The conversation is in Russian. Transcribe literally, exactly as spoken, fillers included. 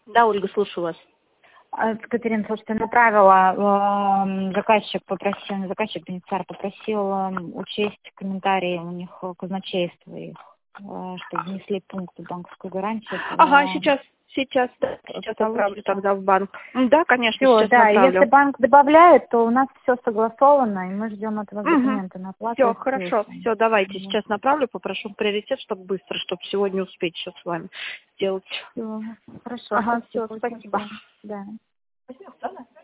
Да, Ольга, слушаю вас. А, Катерина, слушайте, направила, э, заказчик попросил, заказчик, бенефициар попросил э, учесть комментарии у них к казначейству их, э, что внесли пункты банковской гарантии. Ага, По, сейчас, сейчас, да, сейчас отправлю получится. тогда в банк. М, Да, конечно, Все, сейчас да, направлю. если банк добавляет, то у нас все согласовано, и мы ждем от вас Угу. документы на оплату Все, и хорошо, плюсы. все, давайте, Вот. сейчас направлю, попрошу приоритет, чтобы быстро, чтобы сегодня успеть все с вами сделать. Всё, хорошо, Ага, все, спасибо, очень спасибо. ждем. Да. Возьмём, да?